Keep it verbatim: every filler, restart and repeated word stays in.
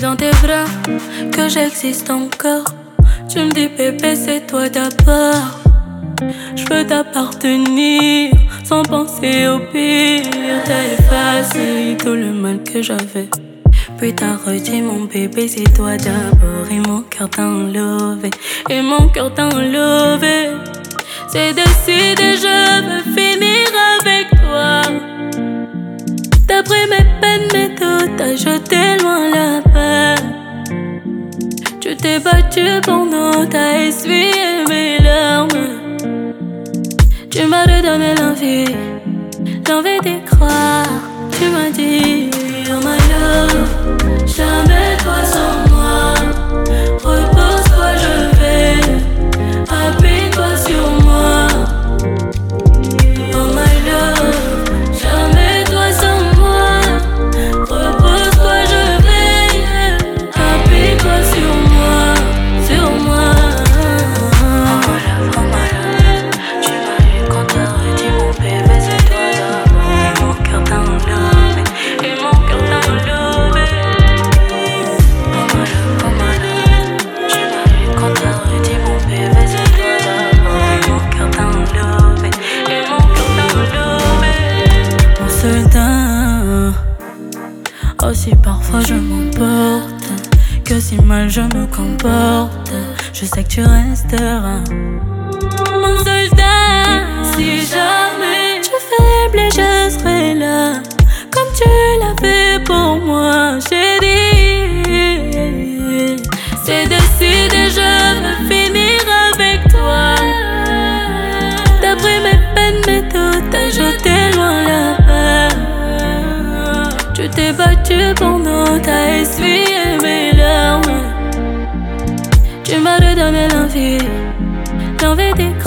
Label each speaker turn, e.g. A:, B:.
A: dans tes bras que j'existe encore. Tu me dis bébé c'est toi d'abord. Je veux t'appartenir sans penser au pire. T'as effacé tout le mal que j'avais. Puis t'as redit mon bébé c'est toi d'abord. Et mon cœur t'a enlevé. Et mon cœur t'a enlevé. C'est décidé, je veux finir avec toi. T'as pris mes peines mais tout t'as jeté loin là-bas. Tu t'es battu pour nous, t'as essuyé mes larmes. Tu m'as redonné l'envie, l'envie d'y croire. Tu m'as dit, oh my love, jamais toi sans moi. Repose-toi, je vais, appuie-toi sur moi. Oh my love, jamais toi sans moi. Repose-toi, je vais, appuie-toi sur moi, sur moi. Oh my love, oh my love, tu m'as eu quand t'as redit mon bébé c'est toi d'abord. Et mon cœur t'a enlevé, et mon cœur t'a enlevé. Oh my love, oh my love, tu m'as eu quand t'as redit mon bébé c'est toi d'abord. Et mon cœur t'a enlevé, et mon cœur t'a enlevé. Mon soldat, oh si parfois je m'emporte, que si mal je me comporte, je sais que tu resteras. Mon soldat, si jamais je faible, je serai là, comme tu l'as fait pour moi, chérie. C'est décidé, je veux finir avec toi. T'as pris mes peines, mais tout t'as jeté loin là-bas. Tu t'es battu pour nous, t'as essuyé mes larmes. Tu m'as redonné l'envie, l'envie d'y